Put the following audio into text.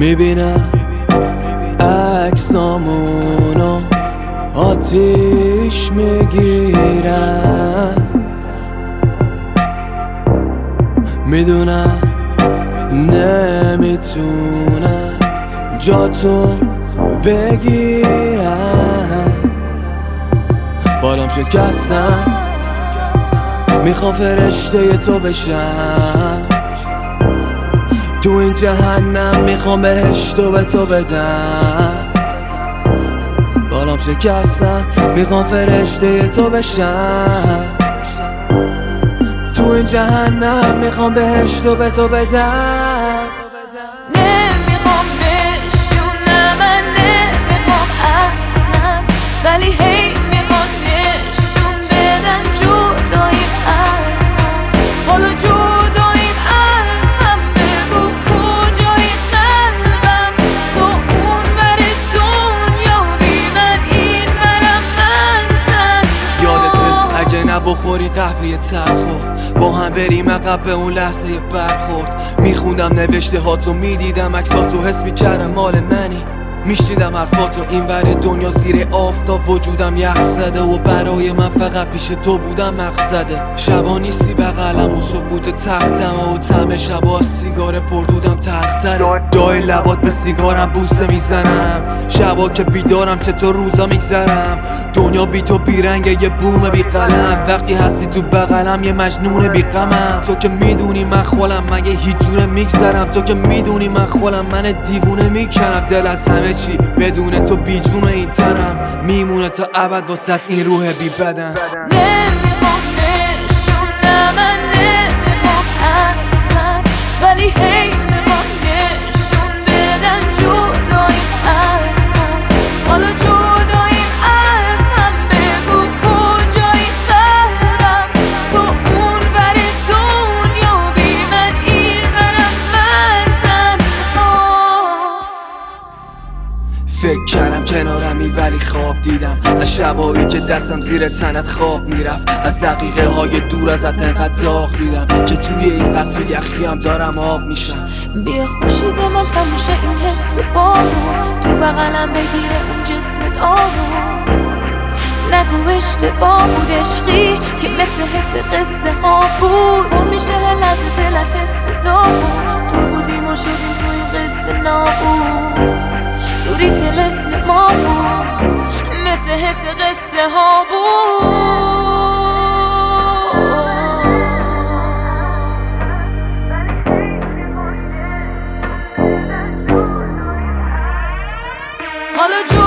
میبینم عکسامونو آتیش میگیرم، میدونم نمیتونم جاتو بگیرم. بالام شکستم میخوام فرشته تو بشم، تو این جهنم میخوام بهشتو به تو بدم. بالام شکستم میخوام فرشته تو بشم، تو این جهنم میخوام بهشتو به تو بدم. نمیخوام بشونم، من نمیخوام اصلا، ولی هی میخوام نشون بدن جداییم از هم. حالا جداییم از هم، بگو کجایی قلبم، تو اون ور دنیا بی من این ورم من تنها. یادته اگه نبخوری قهوه تلخو با هم بریم عقب به اون لحظه برخورد. میخوندم نوشته هاتو، میدیدم عکساتو، حس میکردم مال منی. میشنیدم حرفاتو این ور دنیا زیر آفتاب، وجودم یخ زده و برای من فقط پیش تو بودم مقصده. شبا نیستی بغلم و سکوت تختم و طعم شبا سیگار پردودم تلختره. جای لبات به سیگارم بوسه میزنم، شبا که بیدارم چطور روزا میگذرم. دنیا بی تو بیرنگه یه بوم بی قلم، وقتی هستی تو بغلم یه مجنون بی غمم. تو که میدونی من خولم مگه هیچ جوره میگذرم، تو که میدونی من خولم من دیوونه میکنم. دل از همه چی بدون تو بی جون این تنم، میمونه تا ابد واسه این روح بی بدن. نمیخوام نشونم، من نمیخوام اصلا، ولی هی میخوام نشون بدن جداییم از هم. حالا جداییم از هم، بگو کجایی قلبم، تو اون ور دنیا بی من این ورم من تنها. فکر کردم کنارمی ولی خواب دیدم، از شبایی که دستم زیر تنت خواب میرفت. از دقیقه های دور ازت انقدر داغ دیدم که توی این قصر یخی هم دارم آب میشم. بیا خوشید من تموشه این حس بارون، تو بغلم بگیره اون جسمت آروم. نگو اشتباه بود عشقی که مثل حس قصه ها بود، پر میشه هر لحظه دل از حس داغون. تو بودیم و شدیم تو این قصه نابود، تو ریتل اسم ما بود، مثل حس قصه ها بود. حالا